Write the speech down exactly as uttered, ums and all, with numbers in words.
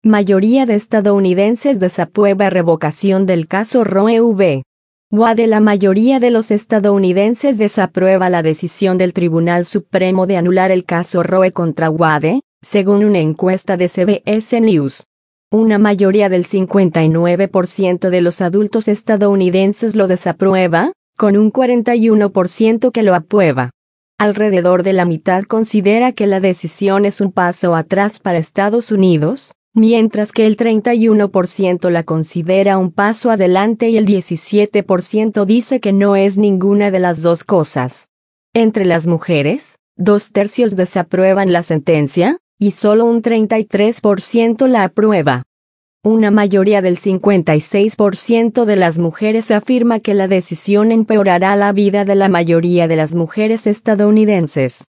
Mayoría de estadounidenses desaprueba revocación del caso Roe v. Wade. La mayoría de los estadounidenses desaprueba la decisión del Tribunal Supremo de anular el caso Roe contra Wade, según una encuesta de C B S News. Una mayoría del cincuenta y nueve por ciento de los adultos estadounidenses lo desaprueba, con un cuarenta y uno por ciento que lo aprueba. Alrededor de la mitad considera que la decisión es un paso atrás para Estados Unidos, mientras que el treinta y uno por ciento la considera un paso adelante y el diecisiete por ciento dice que no es ninguna de las dos cosas. Entre las mujeres, dos tercios desaprueban la sentencia, y solo un treinta y tres por ciento la aprueba. Una mayoría del cincuenta y seis por ciento de las mujeres afirma que la decisión empeorará la vida de la mayoría de las mujeres estadounidenses.